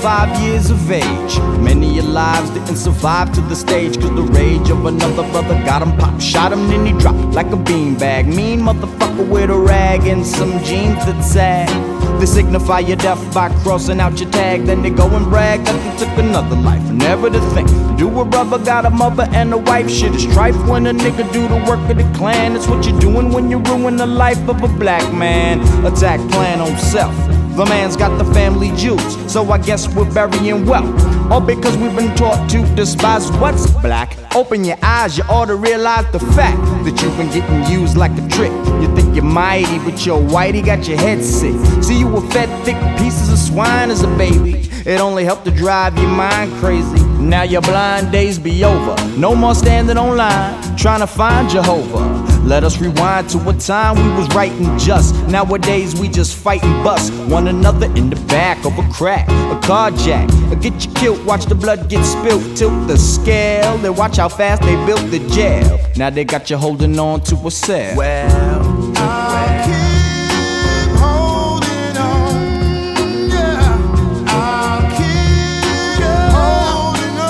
5 years of age. Many of your lives didn't survive to the stage, cause the rage of another brother got him pop. Shot him, then he dropped like a beanbag. Mean motherfucker with a rag and some jeans that sag. They signify your death by crossing out your tag. Then they go and brag that they took another life. Never to think, do a brother got a mother and a wife. Shit is strife when a nigga do the work of the clan. It's what you're doing when you ruin the life of a black man. Attack plan on self. The man's got the family jewels, so I guess we're burying wealth. All because we've been taught to despise what's black. Open your eyes, you ought to realize the fact that you've been getting used like a trick. You think you're mighty, but your whitey got your head sick. See, you were fed thick pieces of swine as a baby. It only helped to drive your mind crazy. Now your blind days be over. No more standing online, trying to find Jehovah. Let us rewind to a time we was right and just. Nowadays we just fight and bust one another in the back of a crack, a carjack, or get you killed, watch the blood get spilled. Tilt the scale, then watch how fast they built the jail. Now they got you holding on to a cell. Well, I'll keep holding on, yeah. I'll keep holding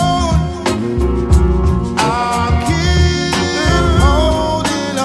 on. I'll keep holding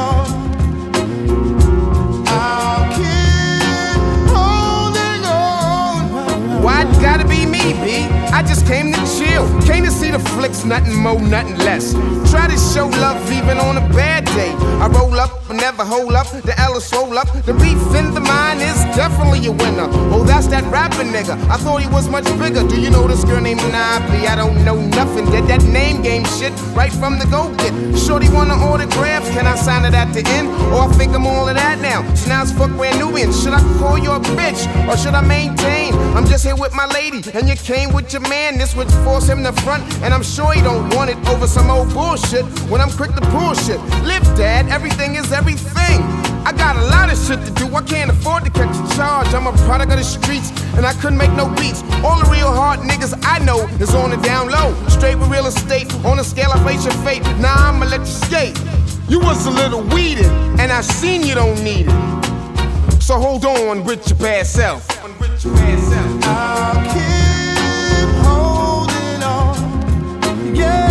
on. I'll keep holding on. Why it gotta be me, B? I just came to chill, came to see the flicks, nothing more, nothing less. Try to show love even on a bad day. I roll up, but never hold up. The L is swole up. The beef in the mind is definitely a winner. Oh, that's that rapping nigga. I thought he was much bigger. Do you know this girl named Monopoly? I don't know nothing. Did that name game shit right from the go-get. Shorty want an autograph? Can I sign it at the end? Or I think I'm all of that now. So now it's fuck brand Nubian. Should I call you a bitch? Or should I maintain? I'm just here with my lady, and you came with your man. This would force him to front, and I'm sure he don't want it over some old bullshit. When I'm quick to bullshit, live dad, everything is everything. I got a lot of shit to do, I can't afford to catch a charge. I'm a product of the streets, and I couldn't make no beats. All the real hard niggas I know is on the down low. Straight with real estate, on a scale I face your fate. Now I'ma let you skate. You was a little weeded, and I seen you don't need it. So hold on with your bad self. I'll keep holding on, yeah.